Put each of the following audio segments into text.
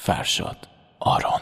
فرشاد آرون.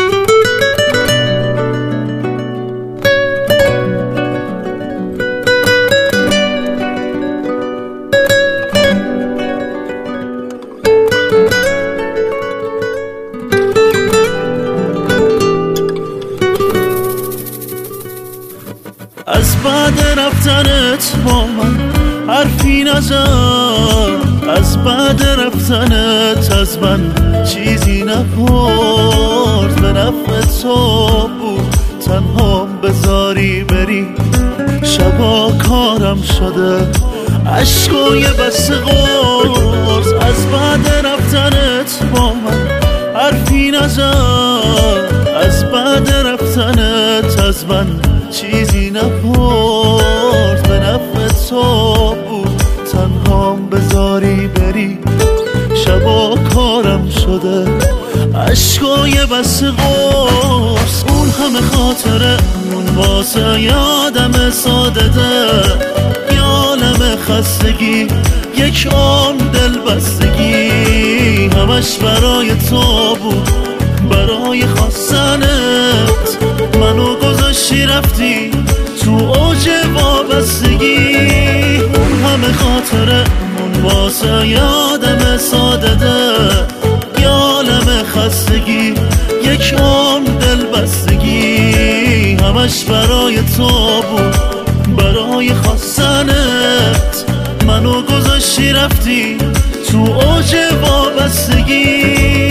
از بعد رفتنت با من حرفی نزد، از بعد رفتنت از من چیزی نپرد. به نفع تو بود تنهام بذاری بری، شبا کارم شده عشقای بس قرص. از بعد رفتنت با من حرفی نزد، از بعد رفتنت از من چیزی نپرد. به نفع تو بود تنهام بذاری بری، شبا کارم شده عشقای بس قرص. اون همه خاطرمون واسه یادم ساده ده، یالم خستگی یک عمر دل بستگی، همش برای تو بود، برای خواستنت منو گذاشتی رفتی تو اوج وابستگی. اون همه خاطرمون واسه یادم ساده ده، یالم خستگی یک عمر دل بستگی، همش برای تو بود، برای خواستنت منو گذاشتی رفتی تو اوج وابستگی.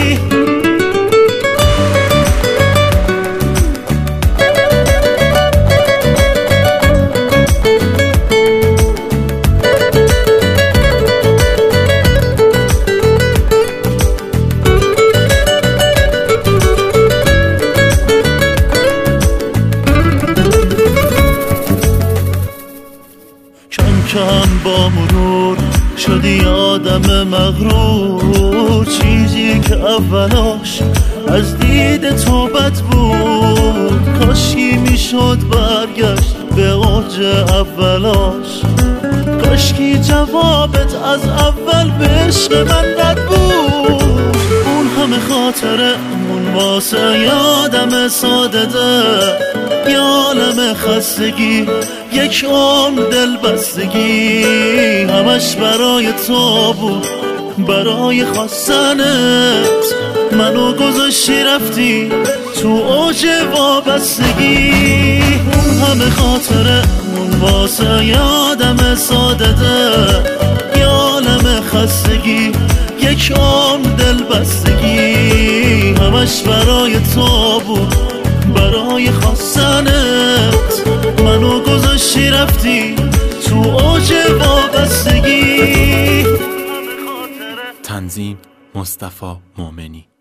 کم با مرور شدی آدم مغرور، چیزی که اولاش از دید تو بد بود، کاشکی میشد برگشت به اوج اولاش، کاشکی جوابت از اول به عشق من رد بود. اون همه خاطرمون واسه یادم ساده ده، یالم خستگی یک عمر دل بستگی، همش برای تو بود، برای خواستنت منو گذاشتی رفتی تو اوج وابستگی. اون همه خاطرمون واسه یادم ساده ده، یالم خستگی یک عمر دل بستگی، همش برای تو بود، برای خواستنت منو گذاشتی رفتی تو اوج وابستگی. تنظیم مصطفی مومنی.